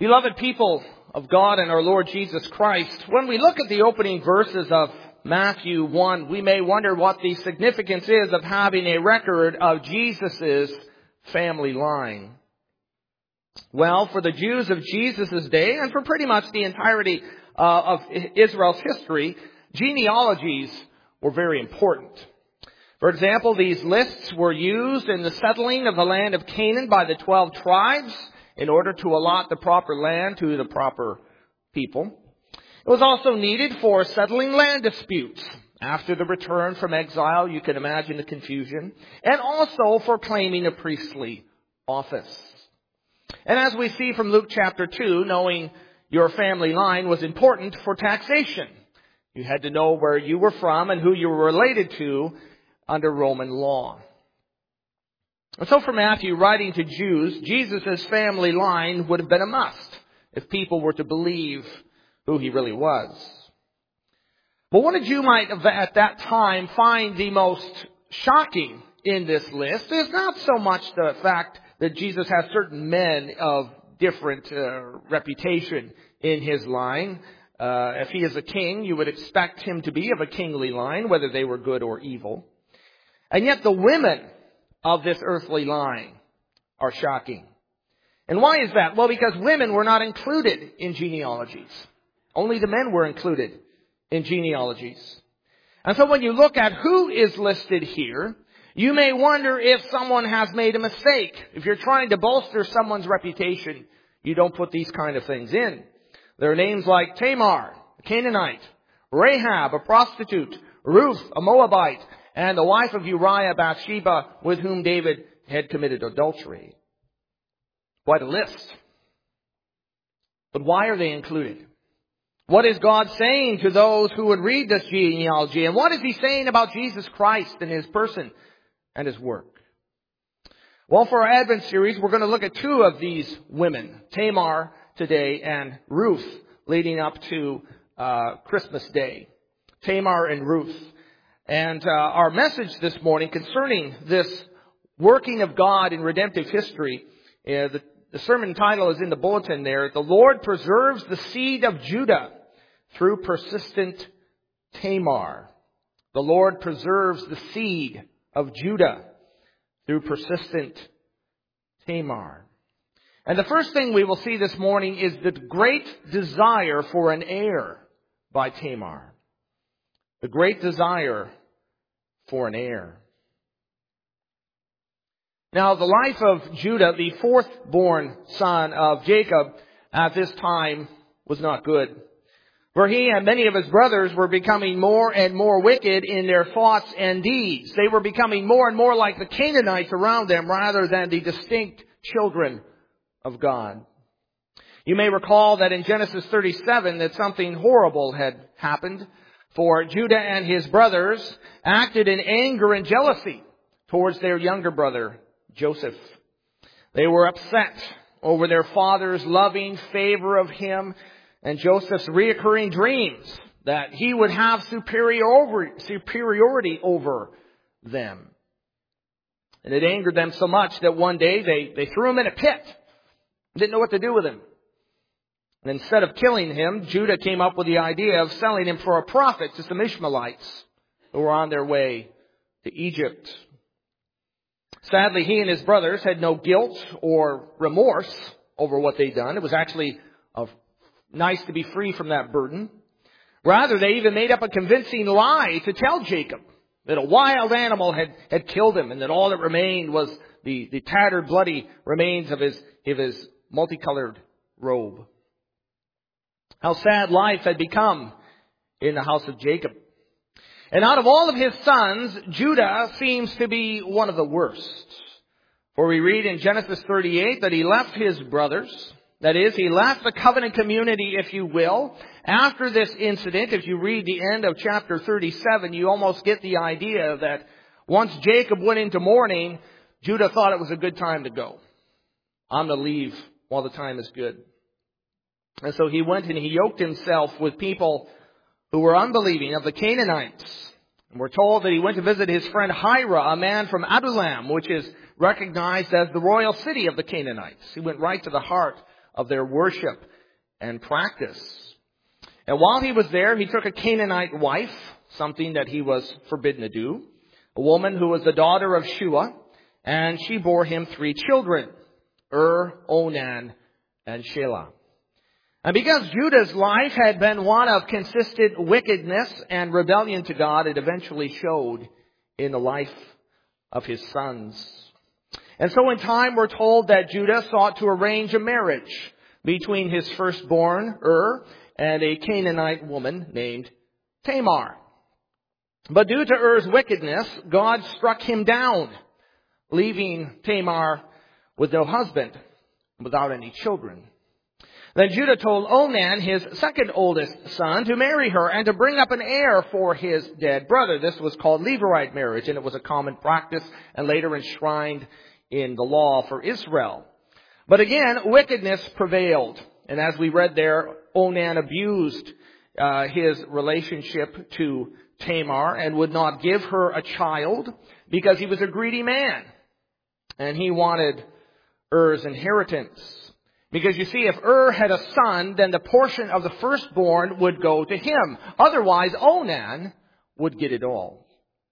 Beloved people of God and our Lord Jesus Christ, when we look at the opening verses of Matthew 1, we may wonder what the significance is of having a record of Jesus' family line. Well, for the Jews of Jesus' day, and for pretty much the entirety of Israel's history, genealogies were very important. For example, these lists were used in the settling of the land of Canaan by the 12 tribes in order to allot the proper land to the proper people. It was also needed for settling land disputes. After the return from exile, you can imagine the confusion. And also for claiming a priestly office. And as we see from Luke chapter 2, knowing your family line was important for taxation. You had to know where you were from and who you were related to under Roman law. And so for Matthew, writing to Jews, Jesus' family line would have been a must if people were to believe who he really was. But what a Jew might at that time find the most shocking in this list is not so much the fact that Jesus has certain men of different reputation in his line. If he is a king, you would expect him to be of a kingly line, whether they were good or evil. And yet the women of this earthly line are shocking. And why is that? Well, because women were not included in genealogies. Only the men were included in genealogies. And so when you look at who is listed here, you may wonder if someone has made a mistake. If you're trying to bolster someone's reputation, you don't put these kind of things in. There are names like Tamar, a Canaanite, Rahab, a prostitute, Ruth, a Moabite, and the wife of Uriah, Bathsheba, with whom David had committed adultery. Quite a list. But why are they included? What is God saying to those who would read this genealogy? And what is he saying about Jesus Christ and his person and his work? Well, for our Advent series, we're going to look at two of these women, Tamar today and Ruth, leading up to Christmas Day. Tamar and Ruth. And our message this morning concerning this working of God in redemptive history, the sermon title is in the bulletin there. The Lord preserves the seed of Judah through persistent Tamar. The Lord preserves the seed of Judah through persistent Tamar. And the first thing we will see this morning is the great desire for an heir by Tamar. The great desire for an heir. Now, the life of Judah, the fourth-born son of Jacob, at this time was not good. For he and many of his brothers were becoming more and more wicked in their thoughts and deeds. They were becoming more and more like the Canaanites around them rather than the distinct children of God. You may recall that in Genesis 37 that something horrible had happened. For Judah and his brothers acted in anger and jealousy towards their younger brother, Joseph. They were upset over their father's loving favor of him and Joseph's reoccurring dreams that he would have superiority over them. And it angered them so much that one day they threw him in a pit. Didn't know what to do with him. And instead of killing him, Judah came up with the idea of selling him for a profit to some Ishmaelites who were on their way to Egypt. Sadly, he and his brothers had no guilt or remorse over what they'd done. It was actually nice to be free from that burden. Rather, they even made up a convincing lie to tell Jacob that a wild animal had killed him and that all that remained was the tattered, bloody remains of his multicolored robe. How sad life had become in the house of Jacob. And out of all of his sons, Judah seems to be one of the worst. For we read in Genesis 38 that he left his brothers. That is, he left the covenant community, if you will. After this incident, if you read the end of chapter 37, you almost get the idea that once Jacob went into mourning, Judah thought it was a good time to go. I'm to leave while the time is good. And so he went and he yoked himself with people who were unbelieving of the Canaanites. And we're told that he went to visit his friend Hira, a man from Adullam, which is recognized as the royal city of the Canaanites. He went right to the heart of their worship and practice. And while he was there, he took a Canaanite wife, something that he was forbidden to do, a woman who was the daughter of Shua, and she bore him 3 children, Onan, and Shelah. And because Judah's life had been one of consistent wickedness and rebellion to God, it eventually showed in the life of his sons. And so in time we're told that Judah sought to arrange a marriage between his firstborn, and a Canaanite woman named Tamar. But due to Er's wickedness, God struck him down, leaving Tamar with no husband, without any children. Then Judah told Onan, his second oldest son, to marry her and to bring up an heir for his dead brother. This was called Levirate marriage, and it was a common practice and later enshrined in the law for Israel. But again, wickedness prevailed. And as we read there, Onan abused his relationship to Tamar and would not give her a child because he was a greedy man. And he wanted Er's inheritance. Because you see, if had a son, then the portion of the firstborn would go to him. Otherwise, Onan would get it all.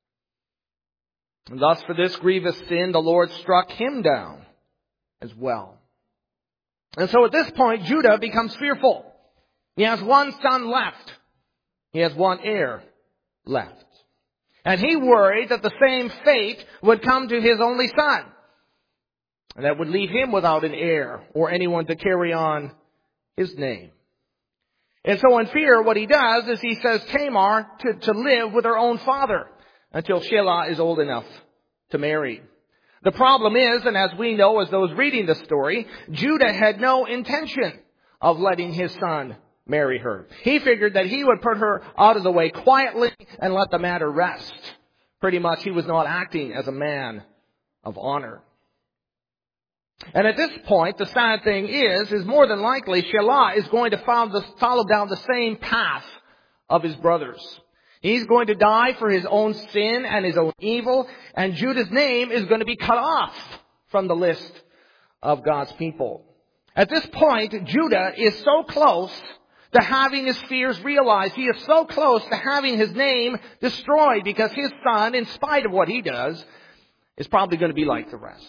And thus, for this grievous sin, the Lord struck him down as well. And so at this point, Judah becomes fearful. He has one son left. He has one heir left. And he worried that the same fate would come to his only son. And that would leave him without an heir or anyone to carry on his name. And so in fear, what he does is he says Tamar to live with her own father until Shelah is old enough to marry. The problem is, and as we know as those reading the story, Judah had no intention of letting his son marry her. He figured that he would put her out of the way quietly and let the matter rest. Pretty much he was not acting as a man of honor. And at this point, the sad thing is more than likely Shelah is going to follow down the same path of his brothers. He's going to die for his own sin and his own evil, and Judah's name is going to be cut off from the list of God's people. At this point, Judah is so close to having his fears realized. He is so close to having his name destroyed because his son, in spite of what he does, is probably going to be like the rest.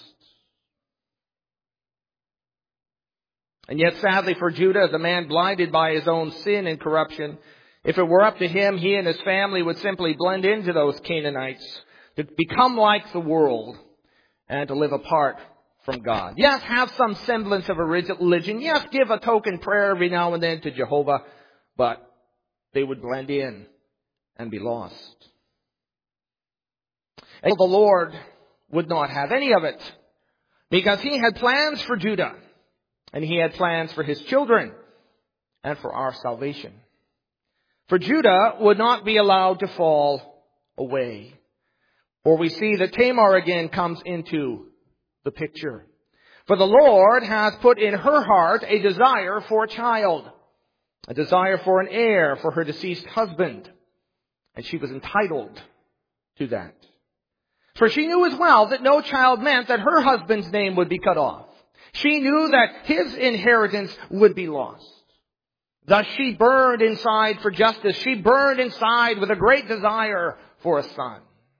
And yet, sadly for Judah, as a man blinded by his own sin and corruption, if it were up to him, he and his family would simply blend into those Canaanites, to become like the world, and to live apart from God. Yes, have some semblance of a religion. Yes, give a token prayer every now and then to Jehovah, but they would blend in and be lost. And the Lord would not have any of it, because he had plans for Judah. And he had plans for his children and for our salvation. For Judah would not be allowed to fall away. For we see that Tamar again comes into the picture. For the Lord has put in her heart a desire for a child, a desire for an heir for her deceased husband. And she was entitled to that. For she knew as well that no child meant that her husband's name would be cut off. She knew that his inheritance would be lost. Thus she burned inside for justice. She burned inside with a great desire for a son.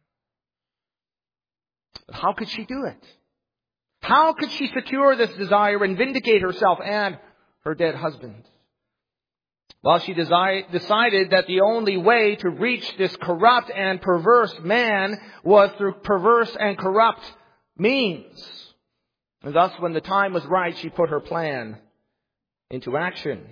But how could she do it? How could she secure this desire and vindicate herself and her dead husband? Well, she decided that the only way to reach this corrupt and perverse man was through perverse and corrupt means. And thus, when the time was right, she put her plan into action.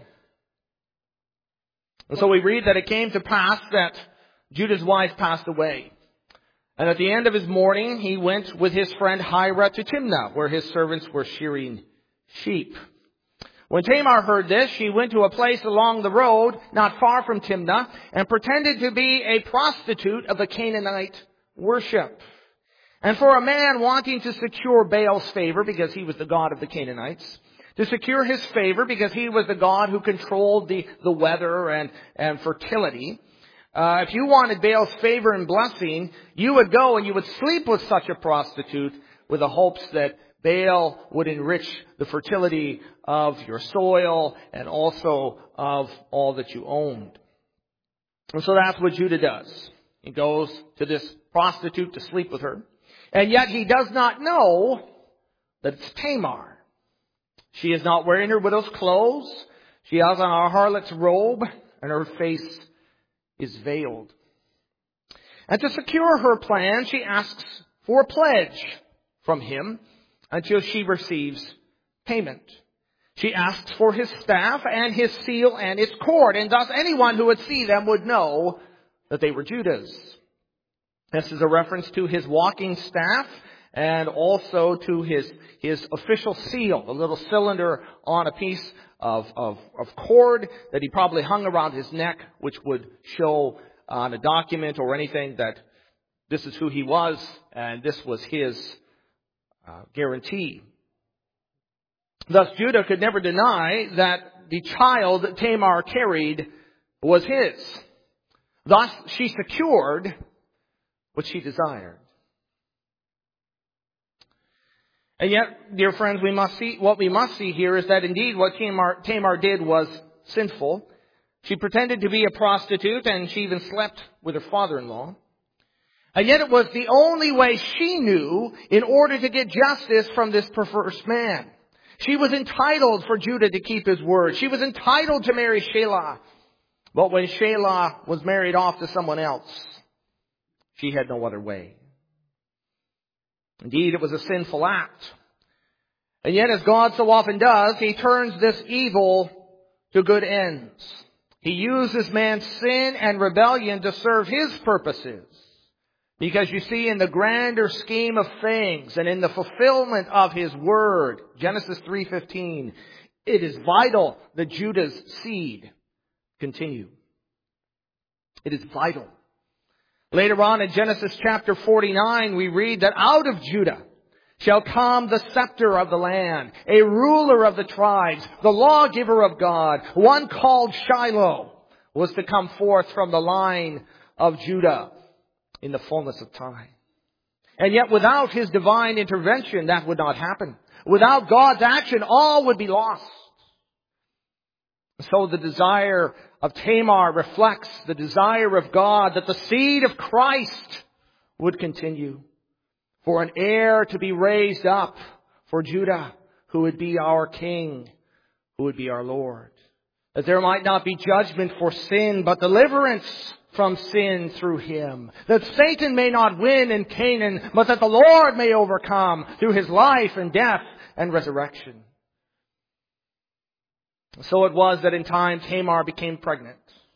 And so we read that it came to pass that Judah's wife passed away. And at the end of his mourning, he went with his friend Hira to Timnah, where his servants were shearing sheep. When Tamar heard this, she went to a place along the road, not far from Timnah, and pretended to be a prostitute of the Canaanite worship. And for a man wanting to secure Baal's favor, because he was the god of the Canaanites, to secure his favor because he was the god who controlled the weather and fertility, if you wanted Baal's favor and blessing, you would go and you would sleep with such a prostitute with the hopes that Baal would enrich the fertility of your soil and also of all that you owned. And so that's what Judah does. He goes to this prostitute to sleep with her. And yet he does not know that it's Tamar. She is not wearing her widow's clothes. She has on a harlot's robe, and her face is veiled. And to secure her plan, she asks for a pledge from him until she receives payment. She asks for his staff and his seal and its cord, and thus anyone who would see them would know that they were Judah's. This is a reference to his walking staff and also to his official seal, the little cylinder on a piece of cord that he probably hung around his neck, which would show on a document or anything that this is who he was and this was his guarantee. Thus, Judah could never deny that the child that Tamar carried was his. Thus, she secured what she desired. And yet, dear friends, what we must see here is that indeed what Tamar did was sinful. She pretended to be a prostitute, and she even slept with her father-in-law. And yet it was the only way she knew in order to get justice from this perverse man. She was entitled for Judah to keep his word. She was entitled to marry Shelah. But when Shelah was married off to someone else, she had no other way. Indeed, it was a sinful act. And yet, as God so often does, He turns this evil to good ends. He uses man's sin and rebellion to serve His purposes. Because you see, in the grander scheme of things and in the fulfillment of His word, Genesis 3:15, it is vital that Judah's seed continue. It is vital. Later on in Genesis chapter 49, we read that out of Judah shall come the scepter of the land, a ruler of the tribes, the lawgiver of God. One called Shiloh was to come forth from the line of Judah in the fullness of time. And yet without His divine intervention, that would not happen. Without God's action, all would be lost. So the desire of Tamar reflects the desire of God that the seed of Christ would continue. For an heir to be raised up for Judah, who would be our King, who would be our Lord. That there might not be judgment for sin, but deliverance from sin through Him. That Satan may not win in Canaan, but that the Lord may overcome through His life and death and resurrection. So it was that in time Tamar became pregnant.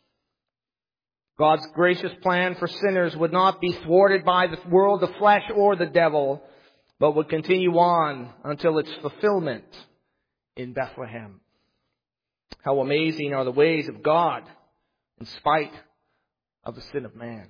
God's gracious plan for sinners would not be thwarted by the world, the flesh, or the devil, but would continue on until its fulfillment in Bethlehem. How amazing are the ways of God in spite of the sin of man.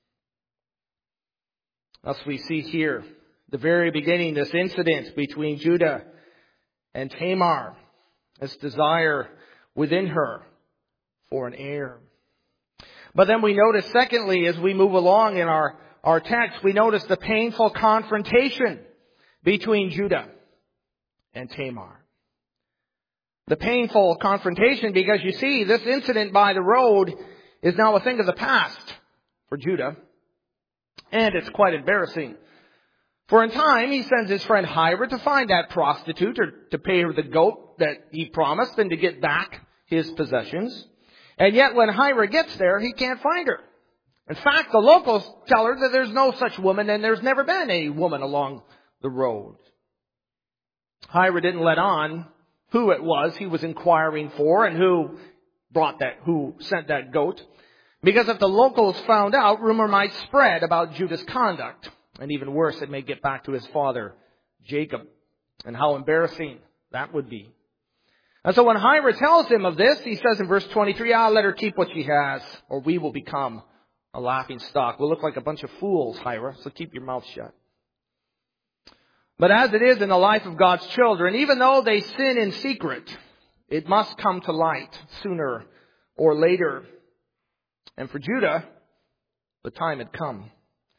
Thus we see here, the very beginning, this incident between Judah and Tamar. This desire within her for an heir. But then we notice, secondly, as we move along in our text, we notice the painful confrontation between Judah and Tamar. The painful confrontation because you see, this incident by the road is now a thing of the past for Judah. And it's quite embarrassing. For in time, he sends his friend Hira to find that prostitute or to pay her the goat that he promised and to get back his possessions. And yet when Hira gets there, he can't find her. In fact, the locals tell her that there's no such woman and there's never been a woman along the road. Hira didn't let on who it was he was inquiring for and who sent that goat. Because if the locals found out, rumor might spread about Judah's conduct. And even worse, it may get back to his father, Jacob. And how embarrassing that would be. And so when Hira tells him of this, he says in verse 23, I'll let her keep what she has, or we will become a laughing stock. We'll look like a bunch of fools, Hira, so keep your mouth shut. But as it is in the life of God's children, even though they sin in secret, it must come to light sooner or later. And for Judah, the time had come.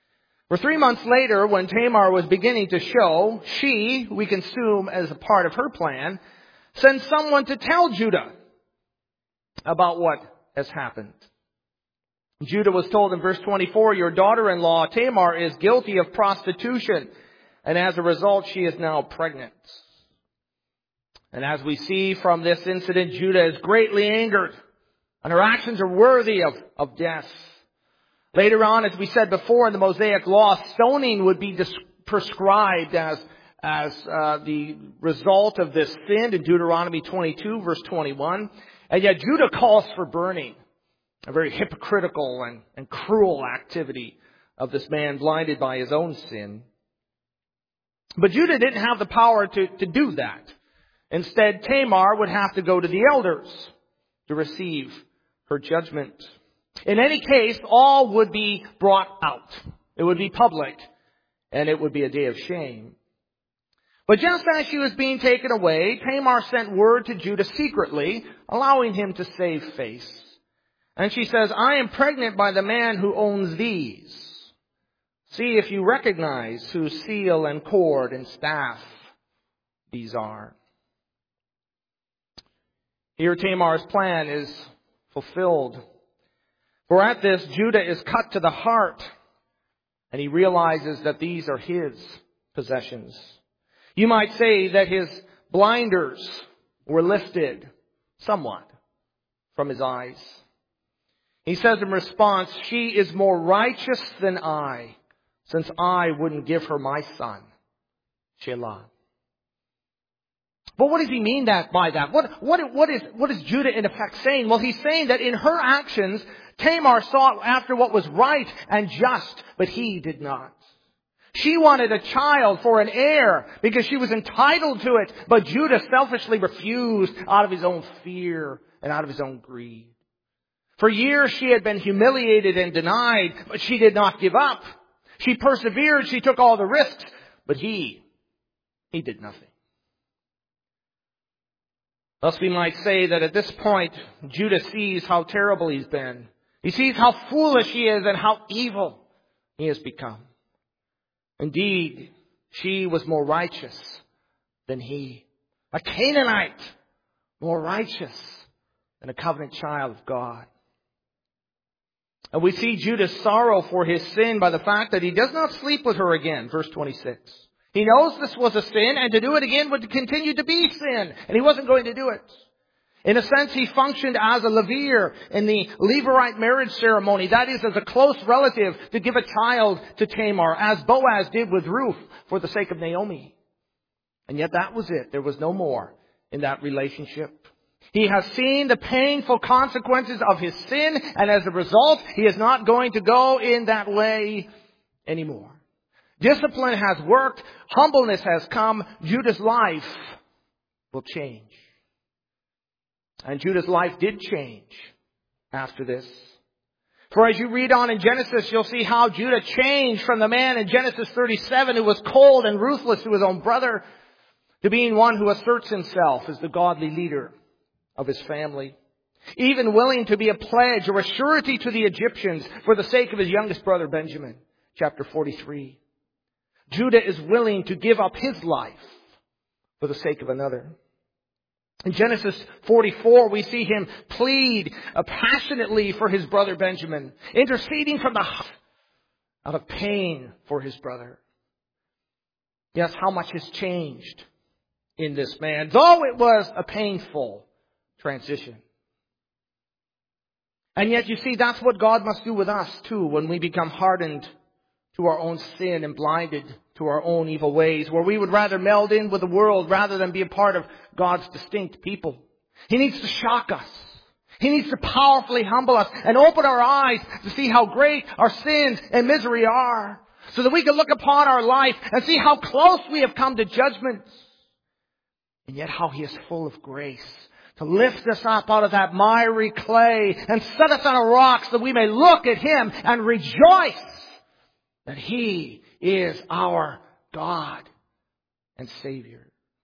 For 3 months later, when Tamar was beginning to show, she, we can assume as a part of her plan, sends someone to tell Judah about what has happened. Judah was told in verse 24, your daughter-in-law Tamar is guilty of prostitution, and as a result she is now pregnant. And as we see from this incident, Judah is greatly angered, and her actions are worthy of death. Later on, as we said before, in the Mosaic Law, stoning would be prescribed as the result of this sin in Deuteronomy 22, verse 21. And yet Judah calls for burning, a very hypocritical and cruel activity of this man blinded by his own sin. But Judah didn't have the power to do that. Instead, Tamar would have to go to the elders to receive her judgment. In any case, all would be brought out. It would be public, and it would be a day of shame. But just as she was being taken away, Tamar sent word to Judah secretly, allowing him to save face. And she says, I am pregnant by the man who owns these. See if you recognize whose seal and cord and staff these are. Here Tamar's plan is fulfilled. For at this, Judah is cut to the heart, and he realizes that these are his possessions. You might say that his blinders were lifted somewhat from his eyes. He says in response, she is more righteous than I, since I wouldn't give her my son, Shelah. But what does he mean by that? What is Judah in effect saying? Well, he's saying that in her actions, Tamar sought after what was right and just, but he did not. She wanted a child for an heir because she was entitled to it, but Judah selfishly refused out of his own fear and out of his own greed. For years she had been humiliated and denied, but she did not give up. She persevered, she took all the risks, but he did nothing. Thus we might say that at this point, Judah sees how terrible he's been. He sees how foolish he is and how evil he has become. Indeed, she was more righteous than he. A Canaanite, more righteous than a covenant child of God. And we see Judah's sorrow for his sin by the fact that he does not sleep with her again. Verse 26. He knows this was a sin, and to do it again would continue to be sin. And he wasn't going to do it. In a sense, he functioned as a Levir in the Levirate marriage ceremony. That is, as a close relative to give a child to Tamar, as Boaz did with Ruth for the sake of Naomi. And yet that was it. There was no more in that relationship. He has seen the painful consequences of his sin, and as a result, he is not going to go in that way anymore. Discipline has worked. Humbleness has come. Judah's life will change. And Judah's life did change after this. For as you read on in Genesis, you'll see how Judah changed from the man in Genesis 37 who was cold and ruthless to his own brother to being one who asserts himself as the godly leader of his family. Even willing to be a pledge or a surety to the Egyptians for the sake of his youngest brother Benjamin. Chapter 43. Judah is willing to give up his life for the sake of another. In Genesis 44, we see him plead passionately for his brother Benjamin, interceding from the heart out of pain for his brother. Yes, how much has changed in this man, though it was a painful transition. And yet, you see, that's what God must do with us, too, when we become hardened to our own sin and blinded to our own evil ways, where we would rather meld in with the world rather than be a part of God's distinct people. He needs to shock us. He needs to powerfully humble us and open our eyes to see how great our sins and misery are, so that we can look upon our life and see how close we have come to judgment, and yet how He is full of grace to lift us up out of that miry clay and set us on a rock so that we may look at Him and rejoice that He is our God and Savior.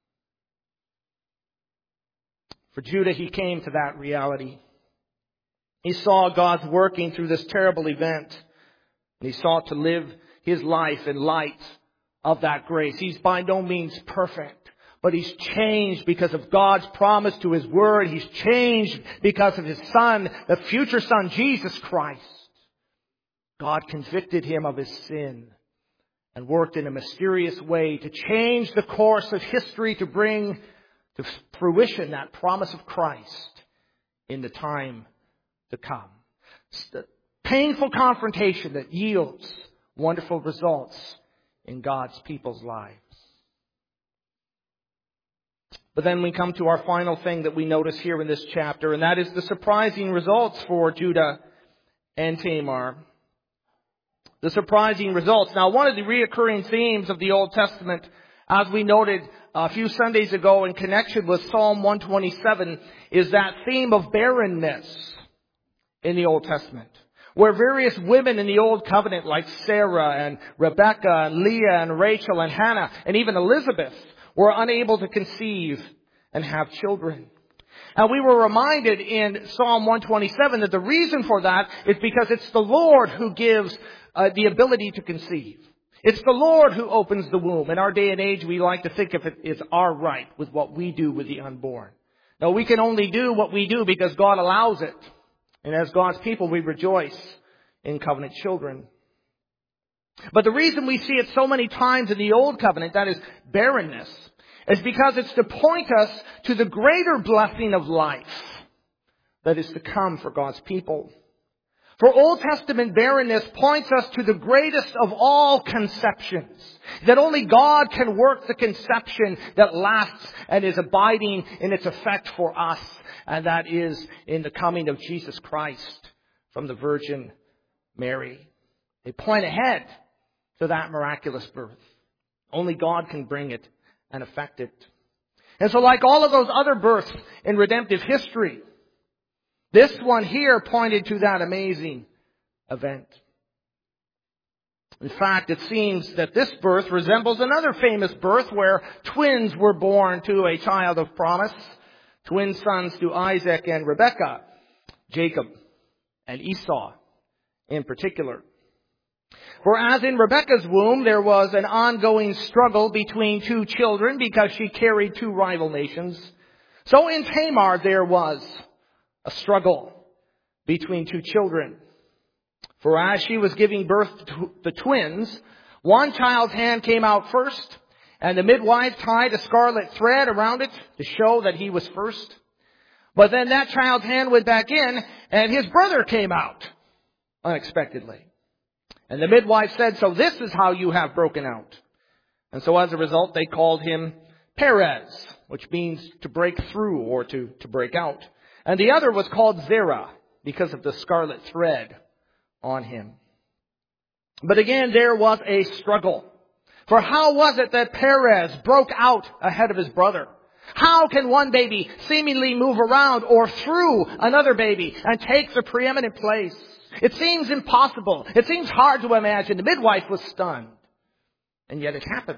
For Judah, he came to that reality. He saw God's working through this terrible event, and he sought to live his life in light of that grace. He's by no means perfect, but he's changed because of God's promise to his word. He's changed because of his Son, the future Son, Jesus Christ. God convicted him of his sin and worked in a mysterious way to change the course of history, to bring to fruition that promise of Christ in the time to come. It's the painful confrontation that yields wonderful results in God's people's lives. But then we come to our final thing that we notice here in this chapter, and that is the surprising results for Judah and Tamar. The surprising results. Now, one of the reoccurring themes of the Old Testament, as we noted a few Sundays ago in connection with Psalm 127, is that theme of barrenness in the Old Testament, where various women in the Old Covenant like Sarah and Rebekah and Leah and Rachel and Hannah and even Elizabeth were unable to conceive and have children. And we were reminded in Psalm 127 that the reason for that is because it's the Lord who gives the ability to conceive. It's the Lord who opens the womb. In our day and age, we like to think of it as our right with what we do with the unborn. Now, we can only do what we do because God allows it. And as God's people, we rejoice in covenant children. But the reason we see it so many times in the Old Covenant, that is barrenness, is because it's to point us to the greater blessing of life that is to come for God's people. For Old Testament barrenness points us to the greatest of all conceptions, that only God can work the conception that lasts and is abiding in its effect for us, and that is in the coming of Jesus Christ from the Virgin Mary. They point ahead to that miraculous birth. Only God can bring it and effect it. And so like all of those other births in redemptive history, this one here pointed to that amazing event. In fact, it seems that this birth resembles another famous birth where twins were born to a child of promise, twin sons to Isaac and Rebekah, Jacob and Esau in particular. For as in Rebekah's womb there was an ongoing struggle between two children because she carried two rival nations, so in Tamar there was a struggle between two children. For as she was giving birth to the twins, one child's hand came out first, and the midwife tied a scarlet thread around it to show that he was first. But then that child's hand went back in, and his brother came out unexpectedly. And the midwife said, "So this is how you have broken out." And so as a result, they called him Perez, which means to break through or to break out. And the other was called Zerah because of the scarlet thread on him. But again, there was a struggle. For how was it that Perez broke out ahead of his brother? How can one baby seemingly move around or through another baby and take the preeminent place? It seems impossible. It seems hard to imagine. The midwife was stunned. And yet it happened.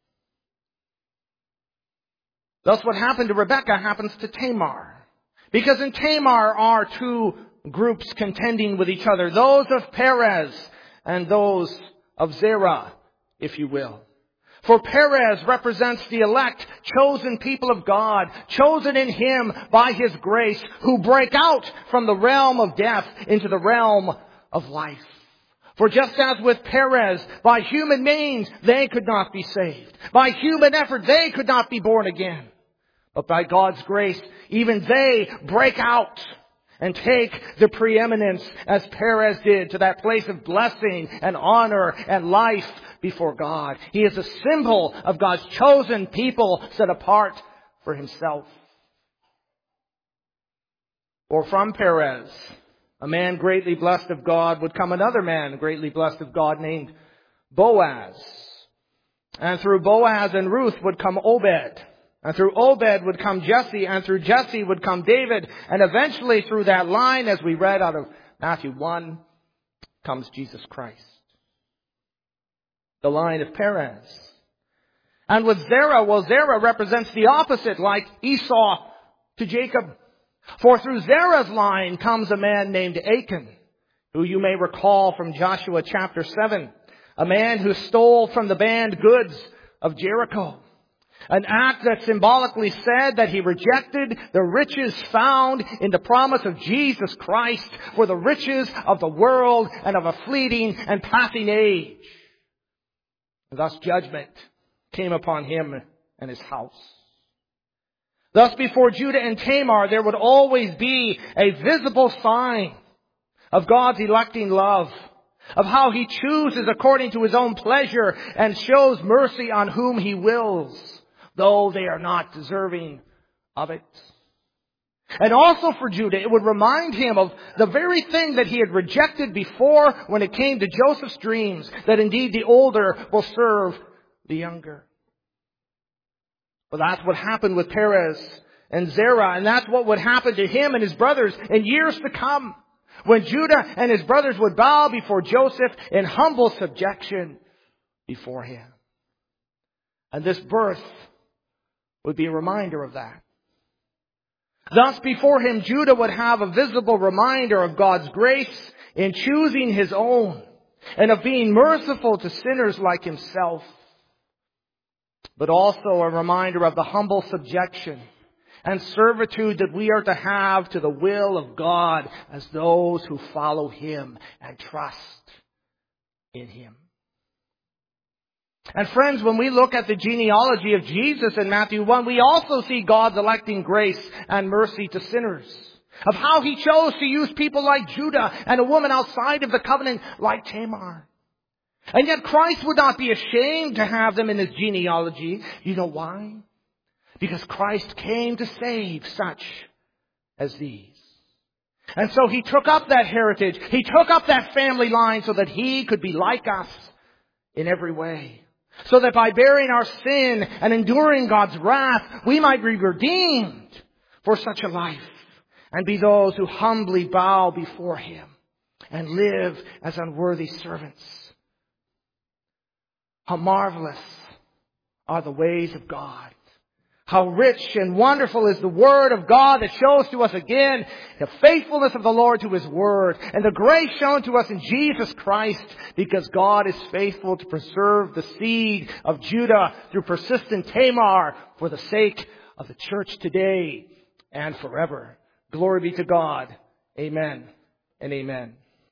Thus what happened to Rebekah happens to Tamar. Because in Tamar are two groups contending with each other. Those of Perez and those of Zerah, if you will. For Perez represents the elect, chosen people of God, chosen in Him by His grace, who break out from the realm of death into the realm of life. For just as with Perez, by human means, they could not be saved. By human effort, they could not be born again. But by God's grace, even they break out and take the preeminence as Perez did to that place of blessing and honor and life before God. He is a symbol of God's chosen people set apart for Himself. For from Perez, a man greatly blessed of God, would come another man greatly blessed of God named Boaz. And through Boaz and Ruth would come Obed. And through Obed would come Jesse, and through Jesse would come David, and eventually through that line, as we read out of Matthew 1, comes Jesus Christ. The line of Perez. And with Zerah, well, Zerah represents the opposite, like Esau to Jacob. For through Zerah's line comes a man named Achan, who you may recall from Joshua chapter 7. a man who stole from the banned goods of Jericho. An act that symbolically said that he rejected the riches found in the promise of Jesus Christ for the riches of the world and of a fleeting and passing age. Thus judgment came upon him and his house. Thus before Judah and Tamar there would always be a visible sign of God's electing love, of how He chooses according to His own pleasure and shows mercy on whom He wills, though they are not deserving of it. And also for Judah, it would remind him of the very thing that he had rejected before when it came to Joseph's dreams, that indeed the older will serve the younger. Well, that's what happened with Perez and Zerah, and that's what would happen to him and his brothers in years to come, when Judah and his brothers would bow before Joseph in humble subjection before him. And this birth would be a reminder of that. Thus before him, Judah would have a visible reminder of God's grace in choosing His own and of being merciful to sinners like himself, but also a reminder of the humble subjection and servitude that we are to have to the will of God as those who follow Him and trust in Him. And friends, when we look at the genealogy of Jesus in Matthew 1, we also see God's electing grace and mercy to sinners, of how He chose to use people like Judah and a woman outside of the covenant like Tamar. And yet Christ would not be ashamed to have them in His genealogy. You know why? Because Christ came to save such as these. And so He took up that heritage. He took up that family line so that He could be like us in every way. So that by bearing our sin and enduring God's wrath, we might be redeemed for such a life and be those who humbly bow before Him and live as unworthy servants. How marvelous are the ways of God. How rich and wonderful is the Word of God that shows to us again the faithfulness of the Lord to His Word and the grace shown to us in Jesus Christ, because God is faithful to preserve the seed of Judah through persistent Tamar for the sake of the church today and forever. Glory be to God. Amen and amen.